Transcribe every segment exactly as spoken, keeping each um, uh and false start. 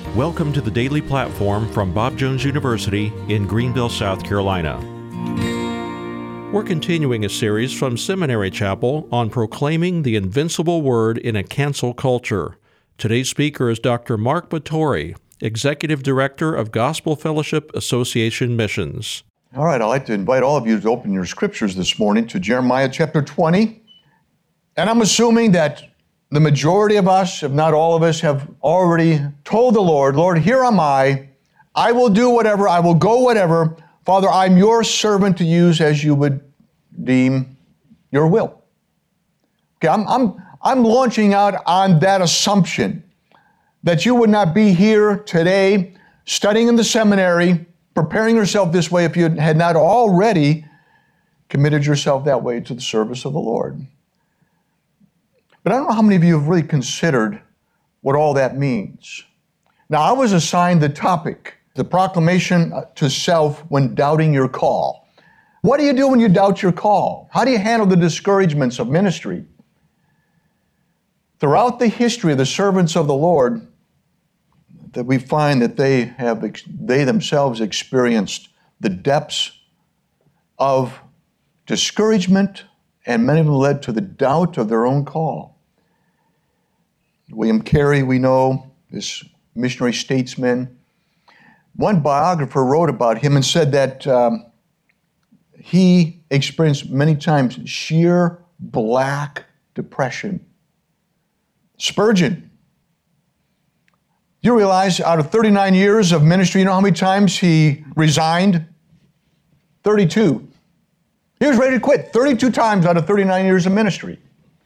Welcome to the Daily Platform from Bob Jones University in Greenville, South Carolina. We're continuing a series from Seminary Chapel on proclaiming the invincible word in a cancel culture. Today's speaker is Doctor Mark Batory, Executive Director of Gospel Fellowship Association Missions. All right, I'd like to invite all of you to open your scriptures this morning to Jeremiah chapter twenty. And I'm assuming that the majority of us, if not all of us, have already told the Lord, Lord, here am I. I will do whatever. I will go whatever. Father, I'm your servant to use as you would deem your will. Okay, I'm, I'm, I'm launching out on that assumption that you would not be here today studying in the seminary, preparing yourself this way if you had not already committed yourself that way to the service of the Lord. But I don't know how many of you have really considered what all that means. Now, I was assigned the topic, the proclamation to self when doubting your call. What do you do when you doubt your call? How do you handle the discouragements of ministry? Throughout the history of the servants of the Lord, that we find that they have they themselves experienced the depths of discouragement, and many of them led to the doubt of their own call. William Carey, we know, this missionary statesman. One biographer wrote about him and said that um, he experienced many times sheer black depression. Spurgeon. You realize out of thirty-nine years of ministry, you know how many times he resigned? thirty-two. He was ready to quit thirty-two times out of thirty-nine years of ministry.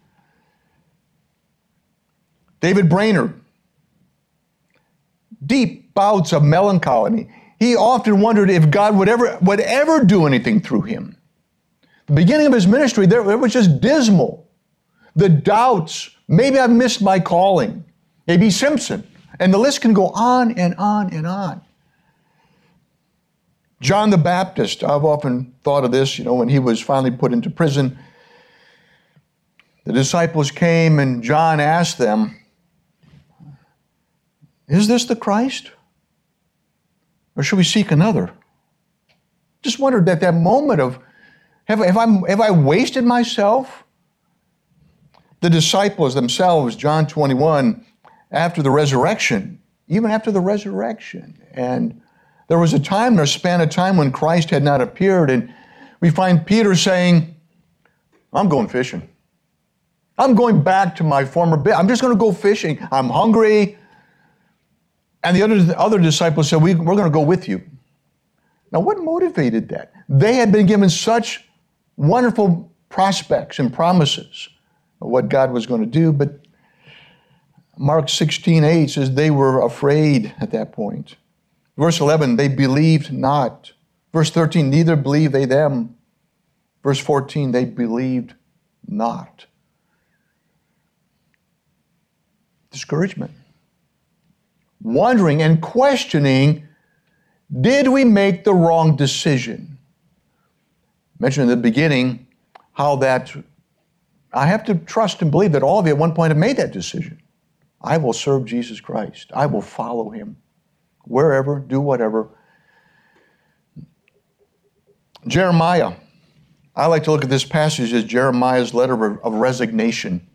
David Brainerd, deep bouts of melancholy. He often wondered if God would ever, would ever do anything through him. The beginning of his ministry, there, it was just dismal. The doubts, maybe I've missed my calling. A B Simpson. And the list can go on and on and on. John the Baptist, I've often thought of this, you know, when he was finally put into prison. The disciples came and John asked them, is this the Christ? Or should we seek another? Just wondered at that moment of, have, have, I, have I wasted myself? The disciples themselves, John twenty-one, after the resurrection, even after the resurrection, and there was a time, a span of time when Christ had not appeared, and we find Peter saying, I'm going fishing. I'm going back to my former bit. I'm just going to go fishing. I'm hungry. And the other, the other disciples said, we, we're going to go with you. Now, what motivated that? They had been given such wonderful prospects and promises of what God was going to do, but Mark sixteen eight says they were afraid at that point. Verse eleven, they believed not. Verse thirteen, neither believed they them. Verse fourteen, they believed not. Discouragement. Wondering and questioning, did we make the wrong decision? I mentioned in the beginning how that, I have to trust and believe that all of you at one point have made that decision. I will serve Jesus Christ. I will follow him. Wherever, do whatever. Jeremiah. I like to look at this passage as Jeremiah's letter of, of resignation.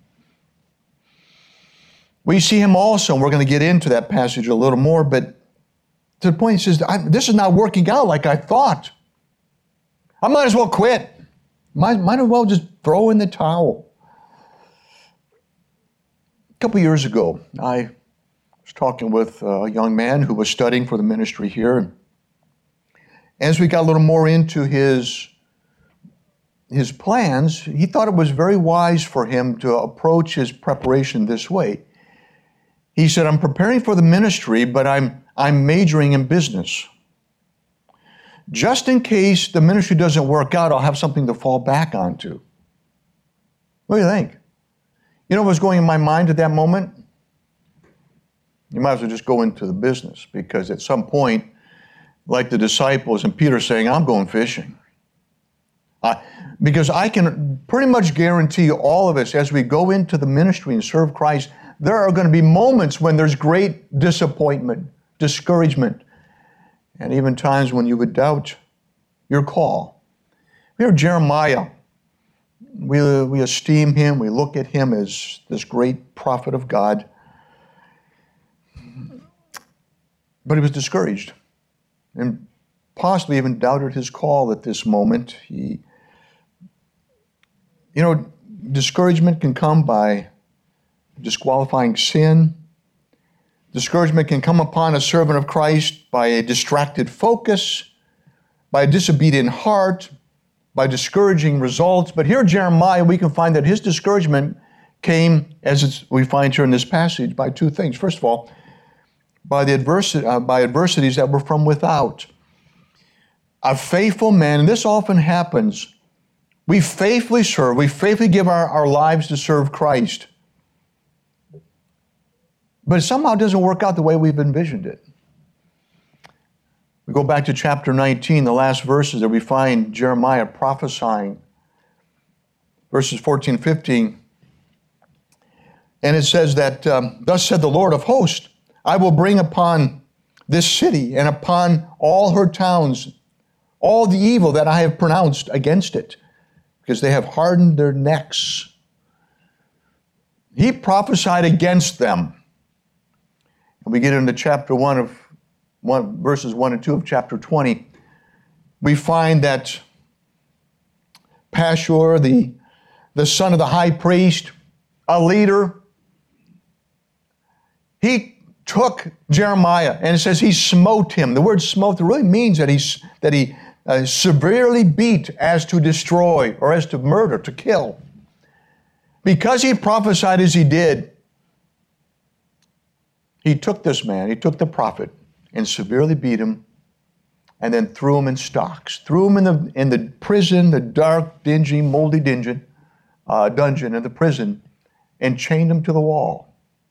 We see him also, and we're going to get into that passage a little more, but to the point he says, this is not working out like I thought. I might as well quit. Might, might as well just throw in the towel. A couple years ago, I was talking with a young man who was studying for the ministry here. And as we got a little more into his, his plans, he thought it was very wise for him to approach his preparation this way. He said, I'm preparing for the ministry, but I'm, I'm majoring in business. Just in case the ministry doesn't work out, I'll have something to fall back onto. What do you think? You know what was going in my mind at that moment? You might as well just go into the business, because at some point, like the disciples and Peter saying, I'm going fishing. Uh, because I can pretty much guarantee all of us as we go into the ministry and serve Christ, there are going to be moments when there's great disappointment. discouragement, and even times when you would doubt your call. Here, Jeremiah, we, we esteem him, we look at him as this great prophet of God, but he was discouraged and possibly even doubted his call at this moment. He, you know, discouragement can come by disqualifying sin. Discouragement can come upon a servant of Christ by a distracted focus, by a disobedient heart, by discouraging results. But here, Jeremiah, we can find that his discouragement came, as it's, we find here in this passage, by two things. First of all, by the adversi- uh, by adversities that were from without. A faithful man, and this often happens, we faithfully serve, we faithfully give our, our lives to serve Christ, but it somehow doesn't work out the way we've envisioned it. We go back to chapter nineteen, the last verses, that we find Jeremiah prophesying, verses fourteen, fifteen, and it says that, um, thus said the Lord of hosts, I will bring upon this city and upon all her towns all the evil that I have pronounced against it, because they have hardened their necks. He prophesied against them. And we get into chapter one of one, verses one and two of chapter twenty. We find that Pashur, the, the son of the high priest, a leader, he took Jeremiah, and it says he smote him. The word smote really means that he, that he uh, severely beat as to destroy or as to murder, to kill. Because he prophesied as he did, he took this man, he took the prophet, and severely beat him, and then threw him in stocks, threw him in the in the prison, the dark, dingy, moldy dungeon, uh, dungeon of the prison, and chained him to the wall.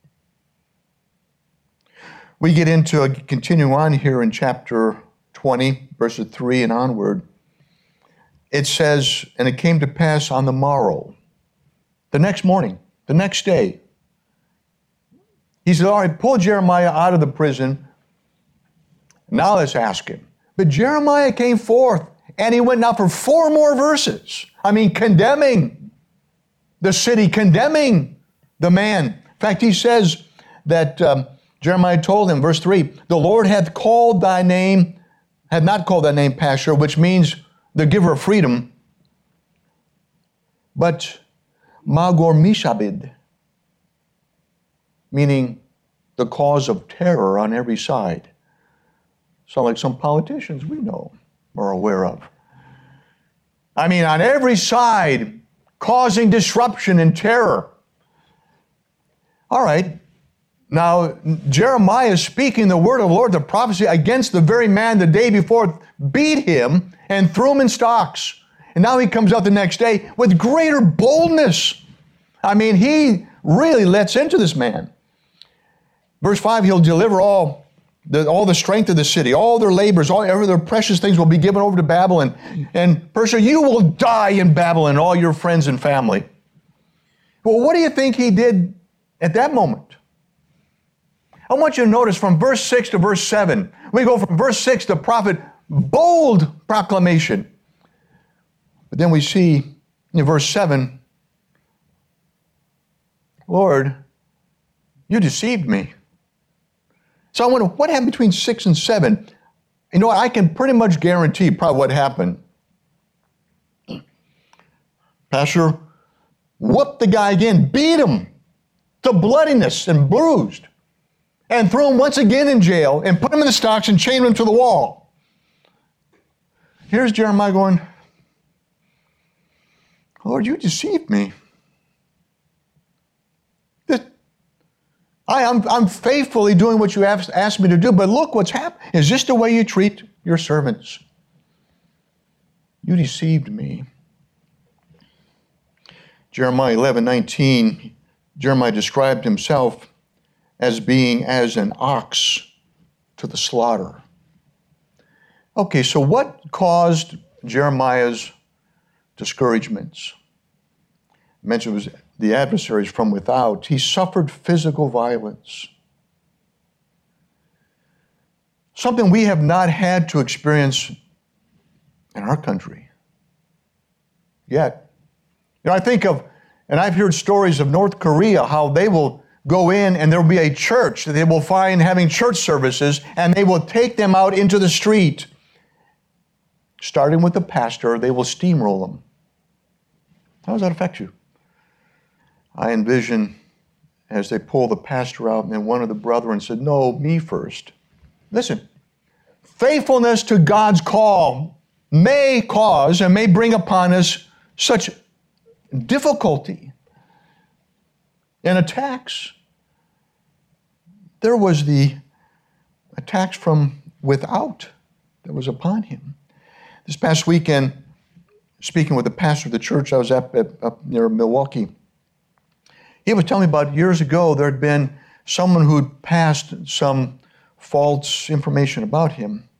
We get into, a, continue on here in chapter twenty, verses three and onward. It says, and it came to pass on the morrow, the next morning, the next day. He said, all right, pull Jeremiah out of the prison. Now let's ask him. But Jeremiah came forth, and he went now for four more verses. I mean, condemning the city, condemning the man. In fact, he says that um, Jeremiah told him, verse three, the Lord hath called thy name, had not called thy name Pashur, which means the giver of freedom, but Magor-Mishabed, meaning the cause of terror on every side. So like some politicians we know or are aware of. I mean, on every side, causing disruption and terror. All right. Now, Jeremiah is speaking the word of the Lord, the prophecy, against the very man the day before beat him and threw him in stocks. And now he comes out the next day with greater boldness. I mean, he really lets into this man. Verse five, he'll deliver all the, all the strength of the city, all their labors, all every their precious things will be given over to Babylon. And Persia, you will die in Babylon, all your friends and family. Well, what do you think he did at that moment? I want you to notice from verse six to verse seven. We go from verse six, the prophet, bold proclamation. But then we see in verse seven, Lord, you deceived me. So I wonder, what happened between six and seven? You know what, I can pretty much guarantee probably what happened. Pashur whooped the guy again, beat him to bloodiness and bruised, and threw him once again in jail and put him in the stocks and chained him to the wall. Here's Jeremiah going, Lord, you deceived me. This, I, I'm, I'm faithfully doing what you have asked me to do, but look what's happened. Is this the way you treat your servants? You deceived me. Jeremiah eleven nineteen, Jeremiah described himself as being as an ox to the slaughter. Okay, so what caused Jeremiah's discouragements? I mentioned it was the adversaries from without. He suffered physical violence. something we have not had to experience in our country yet. You know, I think of, and I've heard stories of North Korea, how they will go in and there will be a church that they will find having church services, and they will take them out into the street. Starting with the pastor, they will steamroll them. How does that affect you? I envision as they pull the pastor out, and then one of the brethren said, no, me first. Listen, faithfulness to God's call may cause and may bring upon us such difficulty and attacks. There was the attacks from without that was upon him. This past weekend, speaking with the pastor of the church I was at, at up near Milwaukee, he was telling me about years ago there had been someone who'd passed some false information about him.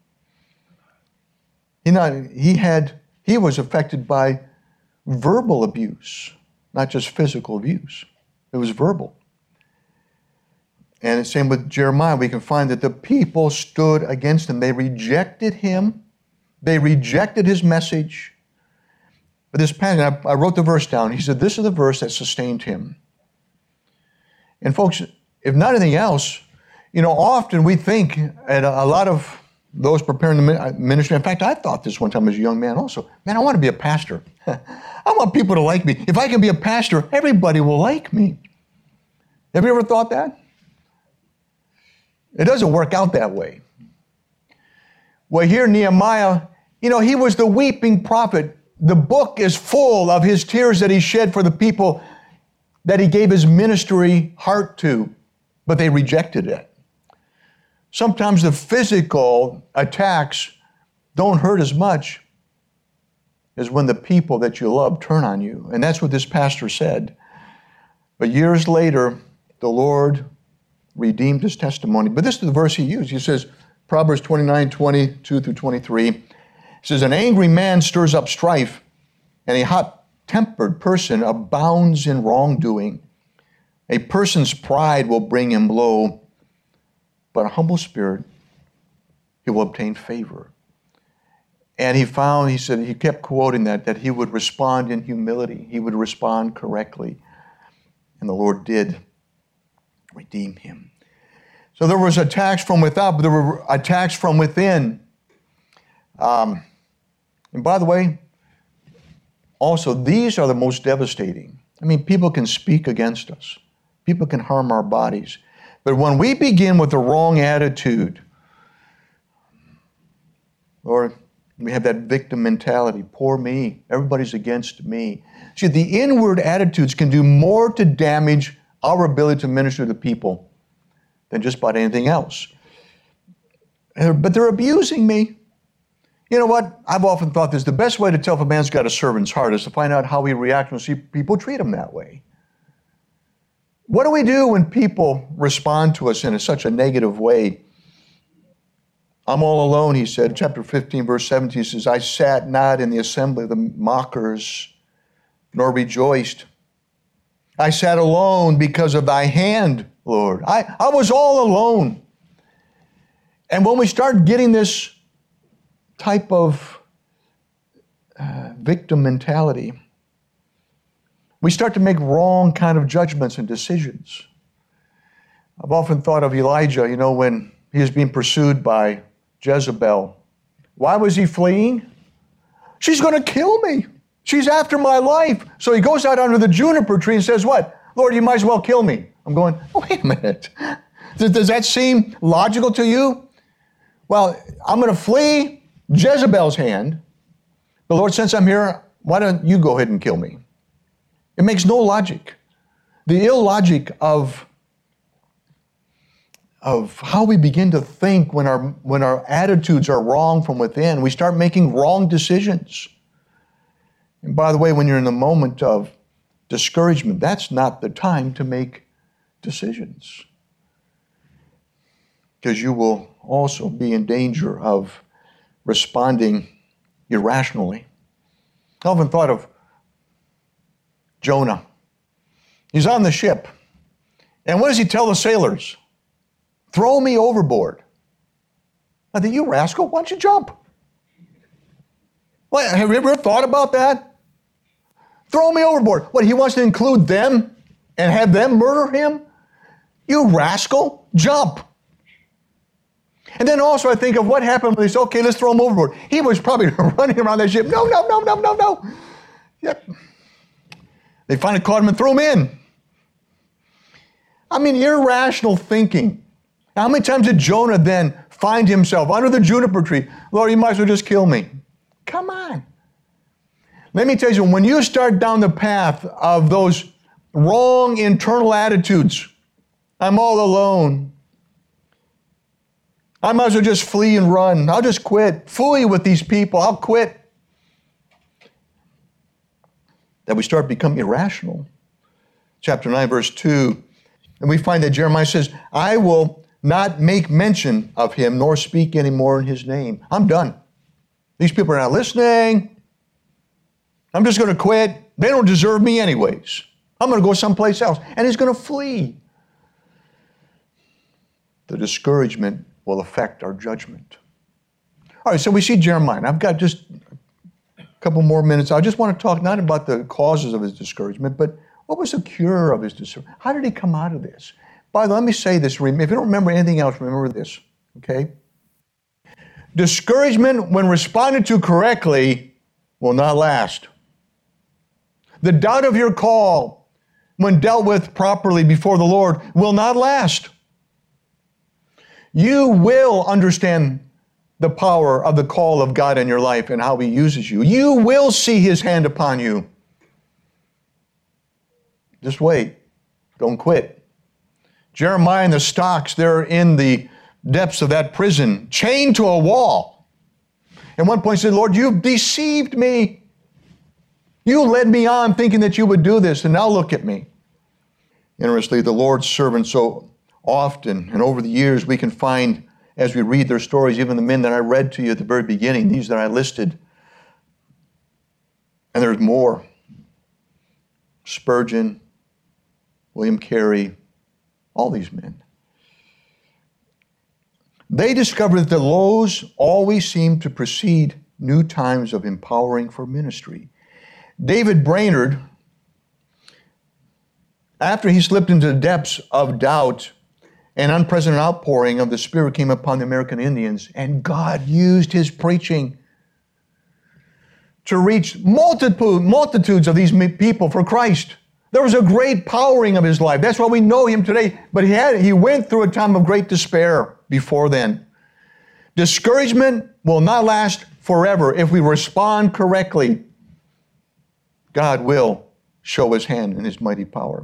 He not he had he was affected by verbal abuse, not just physical abuse. It was verbal. And the same with Jeremiah. We can find that the people stood against him. They rejected him. They rejected his message. But this passage, I wrote the verse down. He said, this is the verse that sustained him. And folks, if not anything else, you know, often we think, and a lot of those preparing the ministry, in fact, I thought this one time as a young man also, man, I want to be a pastor. I want people to like me. If I can be a pastor, everybody will like me. Have you ever thought that? It doesn't work out that way. Well, here Nehemiah, you know, he was the weeping prophet. The book is full of his tears that he shed for the people that he gave his ministry heart to, but they rejected it. Sometimes the physical attacks don't hurt as much as when the people that you love turn on you. And that's what this pastor said. But years later, the Lord redeemed his testimony. But this is the verse he used. He says, Proverbs twenty-nine, twenty-two through twenty-three, it says, an angry man stirs up strife, and a hot-tempered person abounds in wrongdoing. A person's pride will bring him low, but a humble spirit, he will obtain favor. And he found, he said, he kept quoting that, that he would respond in humility. He would respond correctly. And the Lord did redeem him. So there was attacks from without, but there were attacks from within. Um, and by the way, also, these are the most devastating. I mean, people can speak against us. People can harm our bodies. But when we begin with the wrong attitude, or we have that victim mentality, poor me, everybody's against me. See, the inward attitudes can do more to damage our ability to minister to people than just about anything else. But they're abusing me. You know what? I've often thought this, the best way to tell if a man's got a servant's heart is to find out how he reacts when see people treat him that way. What do we do when people respond to us in a, such a negative way? I'm all alone, he said. Chapter fifteen, verse seventeen says, I sat not in the assembly of the mockers, nor rejoiced. I sat alone because of thy hand, Lord. I, I was all alone. And when we start getting this type of uh, victim mentality, we start to make wrong kind of judgments and decisions. I've often thought of Elijah, you know, when he was being pursued by Jezebel. Why was he fleeing? She's going to kill me. She's after my life. So he goes out under the juniper tree and says, what? Lord, you might as well kill me. I'm going, wait a minute. Does, does that seem logical to you? Well, I'm going to flee Jezebel's hand. The Lord, since I'm here, why don't you go ahead and kill me? It makes no logic. The illogic of, of how we begin to think when our, when our attitudes are wrong from within, we start making wrong decisions. And by the way, when you're in the moment of discouragement, that's not the time to make decisions, because you will also be in danger of responding irrationally. I often thought of Jonah. He's on the ship. And what does he tell the sailors? Throw me overboard. I think, you rascal, why don't you jump? What, have you ever thought about that? Throw me overboard. What, he wants to include them and have them murder him? You rascal, jump. And then also I think of what happened when they said, okay, let's throw him overboard. He was probably running around that ship. No, no, no, no, no, no. Yep. They finally caught him and threw him in. I mean, irrational thinking. How many times did Jonah then find himself under the juniper tree? Lord, you might as well just kill me. Come on. Let me tell you, when you start down the path of those wrong internal attitudes, I'm all alone. I might as well just flee and run. I'll just quit. Fooey with these people. I'll quit. That we start becoming irrational. Chapter nine, verse two. And we find that Jeremiah says, I will not make mention of him nor speak anymore in his name. I'm done. These people are not listening. I'm just going to quit. They don't deserve me anyways. I'm going to go someplace else. And he's going to flee. The discouragement will affect our judgment. All right, so we see Jeremiah. And I've got just a couple more minutes. I just want to talk not about the causes of his discouragement, but what was the cure of his discouragement? How did he come out of this? By the way, let me say this. If you don't remember anything else, remember this, okay? Discouragement, when responded to correctly, will not last. The doubt of your call, when dealt with properly before the Lord, will not last. You will understand the power of the call of God in your life and how He uses you. You will see His hand upon you. Just wait. Don't quit. Jeremiah and the stocks, they're in the depths of that prison, chained to a wall. At one point he said, Lord, you've deceived me. You led me on thinking that you would do this, and now look at me. Interestingly, the Lord's servants so often, and over the years, we can find, as we read their stories, even the men that I read to you at the very beginning, these that I listed, and there's more. Spurgeon, William Carey, all these men. They discovered that the lows always seem to precede new times of empowering for ministry. David Brainerd, after he slipped into the depths of doubt, an unprecedented outpouring of the Spirit came upon the American Indians, and God used his preaching to reach multitude, multitudes of these people for Christ. There was a great powering of his life. That's why we know him today. But he had he went through a time of great despair before then. Discouragement will not last forever. If we respond correctly, God will show his hand and his mighty power.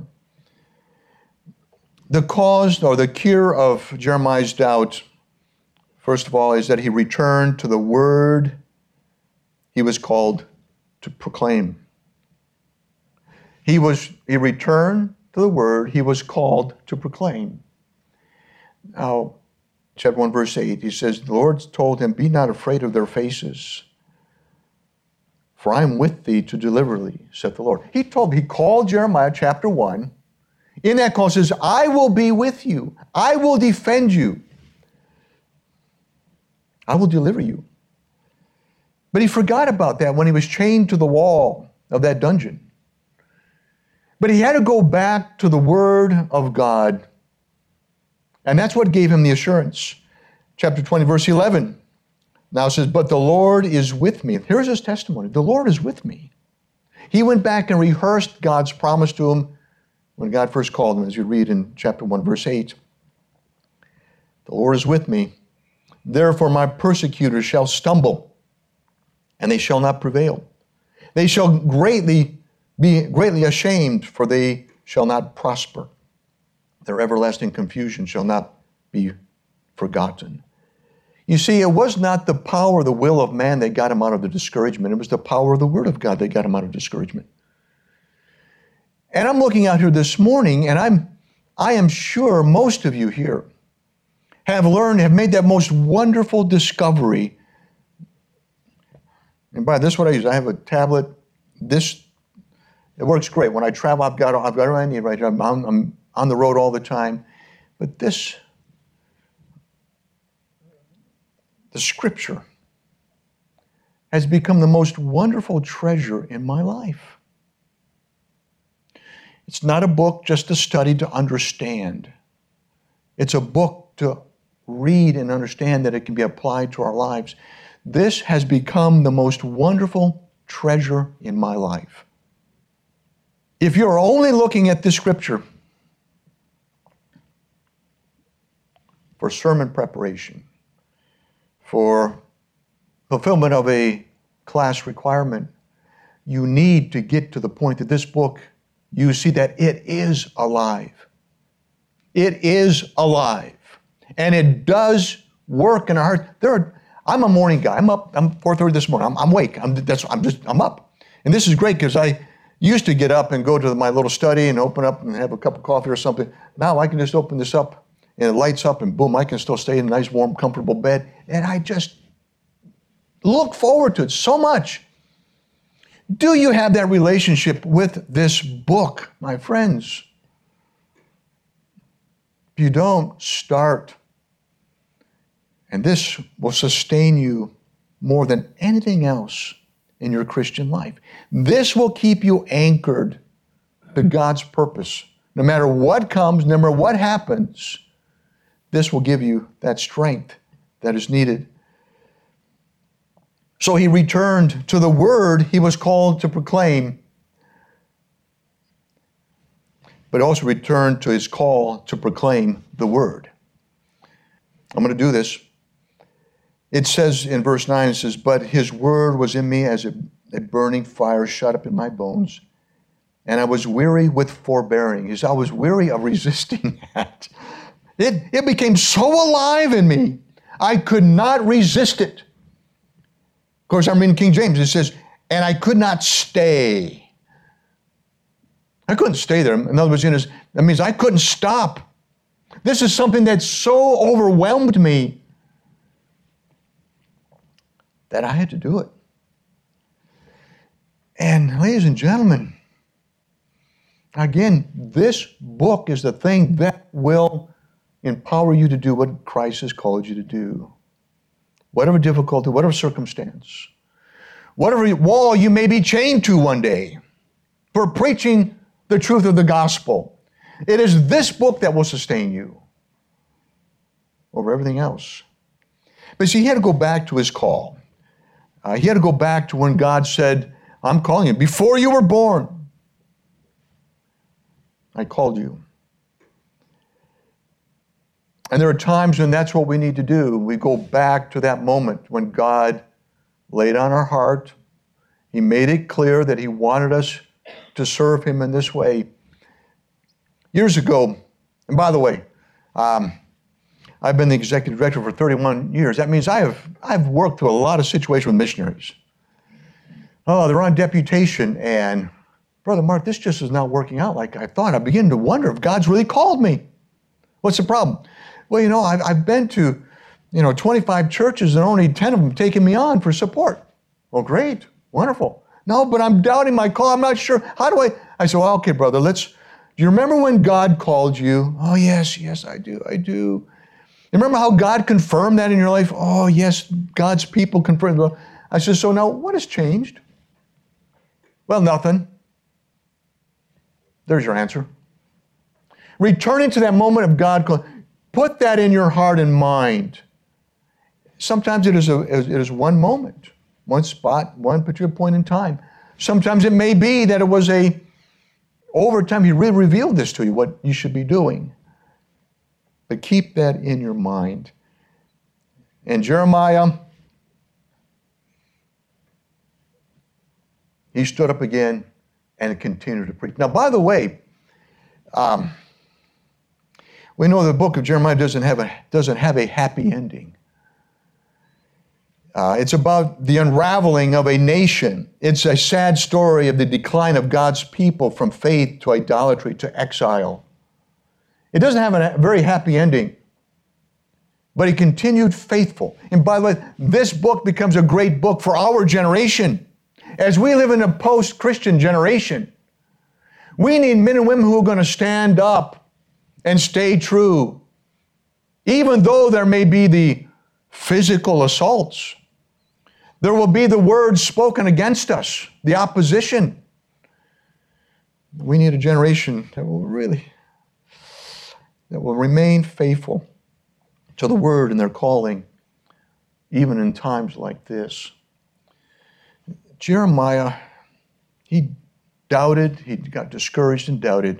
The cause or the cure of Jeremiah's doubt, first of all, is that he returned to the word he was called to proclaim. He was he returned to the word he was called to proclaim. Now, chapter one, verse eight, he says, the Lord told him, be not afraid of their faces, for I am with thee to deliver thee, saith the Lord. He told, he called Jeremiah, chapter one. In that call, says, I will be with you. I will defend you. I will deliver you. But he forgot about that when he was chained to the wall of that dungeon. But he had to go back to the Word of God. And that's what gave him the assurance. Chapter twenty, verse eleven. Now it says, but the Lord is with me. Here's his testimony. The Lord is with me. He went back and rehearsed God's promise to him when God first called him, as you read in chapter one, verse eight. The Lord is with me. Therefore my persecutors shall stumble, and they shall not prevail. They shall greatly be greatly ashamed, for they shall not prosper. Their everlasting confusion shall not be forgotten. You see, it was not the power, the will of man that got him out of the discouragement. It was the power of the Word of God that got him out of discouragement. And I'm looking out here this morning, and I'm, I am sure most of you here have learned, have made that most wonderful discovery. And by this, what I use, I have a tablet. This, it works great. When I travel, I've got, I've got what I need right here. I'm, I'm on the road all the time. But this, the Scripture, has become the most wonderful treasure in my life. It's not a book just to study to understand. It's a book to read and understand that it can be applied to our lives. This has become the most wonderful treasure in my life. If you're only looking at this Scripture for sermon preparation, for fulfillment of a class requirement, you need to get to the point that this book, you see that it is alive. It is alive. And it does work in our heart. There are, I'm a morning guy. I'm up, I'm four thirty this morning. I'm, I'm awake. I'm, that's, I'm just, I'm up. And this is great because I used to get up and go to my little study and open up and have a cup of coffee or something. Now I can just open this up and it lights up and boom, I can still stay in a nice, warm, comfortable bed. And I just look forward to it so much. Do you have that relationship with this book, my friends? If you don't, start. And this will sustain you more than anything else in your Christian life. This will keep you anchored to God's purpose. No matter what comes, no matter what happens, this will give you that strength that is needed. So he returned to the word he was called to proclaim, but also returned to his call to proclaim the word. I'm going to do this. It says in verse nine, it says, but his word was in me as a, a burning fire shut up in my bones, and I was weary with forbearing. He says, I was weary of resisting that. It, it became so alive in me, I could not resist it. Of course, I'm reading King James. It says, and I could not stay. I couldn't stay there. In other words, that means I couldn't stop. This is something that so overwhelmed me that I had to do it. And ladies and gentlemen, again, this book is the thing that will empower you to do what Christ has called you to do. Whatever difficulty, whatever circumstance, whatever wall you may be chained to one day for preaching the truth of the gospel, it is this book that will sustain you over everything else. But see, he had to go back to his call. Uh, he had to go back to when God said, I'm calling you. Before you were born, I called you. And there are times when that's what we need to do. We go back to that moment when God laid on our heart. He made it clear that he wanted us to serve him in this way. Years ago, and by the way, um, I've been the executive director for thirty-one years. That means I have I've worked through a lot of situations with missionaries. Oh, they're on deputation, and Brother Mark, this just is not working out like I thought. I begin to wonder if God's really called me. What's the problem? Well, you know, I've, I've been to, you know, twenty-five churches and only ten of them taking me on for support. Well, great, wonderful. No, but I'm doubting my call. I'm not sure. How do I? I said, well, okay, brother, let's, do you remember when God called you? Oh, yes, yes, I do, I do. You remember how God confirmed that in your life? Oh, yes, God's people confirmed. I said, so now what has changed? Well, nothing. There's your answer. Returning to that moment of God calling. Put that in your heart and mind. Sometimes it is, a, it is one moment, one spot, one particular point in time. Sometimes it may be that it was a, over time, he really revealed this to you, what you should be doing. But keep that in your mind. And Jeremiah, he stood up again and continued to preach. Now, by the way, um, we know the book of Jeremiah doesn't have a, doesn't have a happy ending. Uh, it's about the unraveling of a nation. It's a sad story of the decline of God's people from faith to idolatry to exile. It doesn't have a very happy ending, but he continued faithful. And by the way, this book becomes a great book for our generation. As we live in a post-Christian generation, we need men and women who are going to stand up and stay true. Even though there may be the physical assaults. There will be the words spoken against us, the opposition. We need a generation that will really, that will remain faithful to the Word and their calling, even in times like this. Jeremiah, he doubted, he got discouraged and doubted.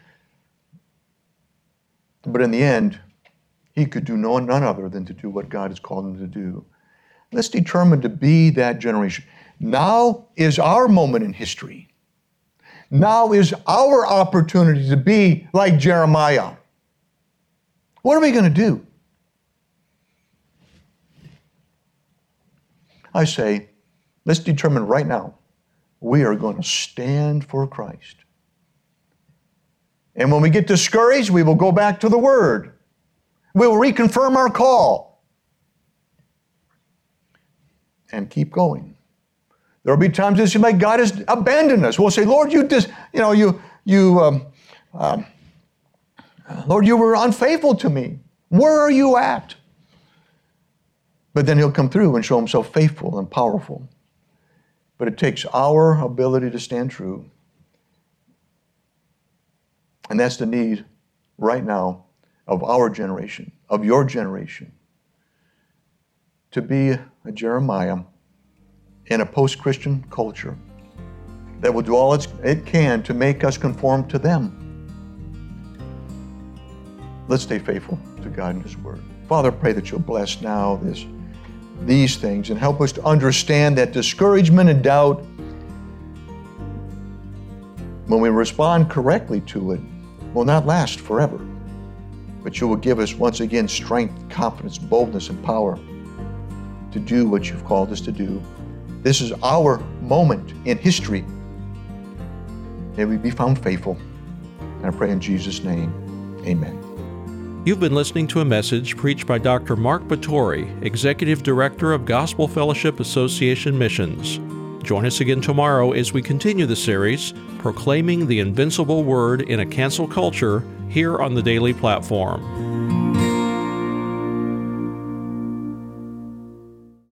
But in the end, he could do no, none other than to do what God has called him to do. Let's determine to be that generation. Now is our moment in history. Now is our opportunity to be like Jeremiah. What are we going to do? I say, let's determine right now, we are going to stand for Christ. And when we get discouraged, we will go back to the Word. We will reconfirm our call. And keep going. There will be times it seems like God has abandoned us. We'll say, Lord, you just, you know, you, you, um, um, Lord, you were unfaithful to me. Where are you at? But then He'll come through and show Himself faithful and powerful. But it takes our ability to stand true. And that's the need right now of our generation, of your generation, to be a Jeremiah in a post-Christian culture that will do all it can to make us conform to them. Let's stay faithful to God and His Word. Father, I pray that You'll bless now this, these things and help us to understand that discouragement and doubt, when we respond correctly to it, will not last forever. But You will give us once again strength, confidence, boldness, and power to do what You've called us to do. This is our moment in history. May we be found faithful. And I pray in Jesus' name, amen. You've been listening to a message preached by Doctor Mark Batory, Executive Director of Gospel Fellowship Association Missions. Join us again tomorrow as we continue the series, Proclaiming the Invincible Word in a Cancel Culture, here on the Daily Platform.